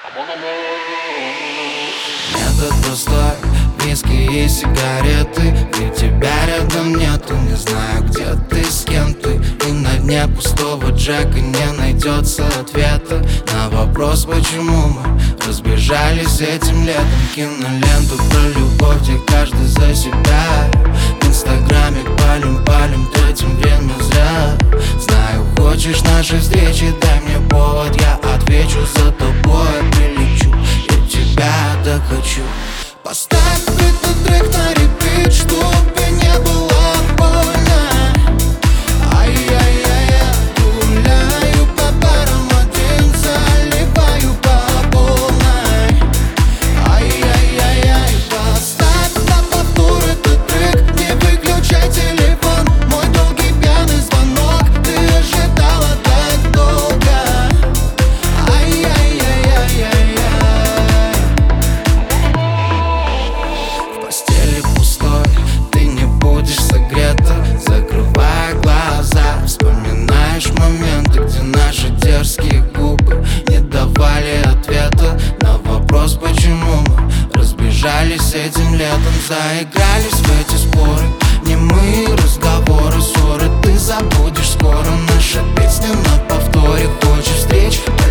Метод простой, виски и сигареты. Ведь тебя рядом нету, не знаю, где ты, с кем ты. И на дне пустого джека не найдется ответа на вопрос, почему мы разбежались этим летом. Киноленту про любовь, где каждый за себя. В инстаграме палим, тратим время зря. Знаю, хочешь нашей встречи, дай мне повод, я отвечу за тобой. Прилечу, я тебя так хочу. Поставь этот трек на репит, чтобы не было больно. Ай-яй-яй, я гуляю по барам один, заливаю по полной. Ай-яй-яй, поставь на повтор этот трек, не выключай телефон. Мой долгий пьяный звонок, ты ожидала так долго. Ай-яй-яй-яй-яй. В постели пустой, ты не будешь согрета. Закрывая глаза, вспоминаешь моменты, где наши дерзкие губы не давали ответа на вопрос, почему мы разбежались этим летом. Заигрались в эти споры, немые разговоры, ссоры. Ты забудешь скоро, наша песня на повторе. Хочешь встреч?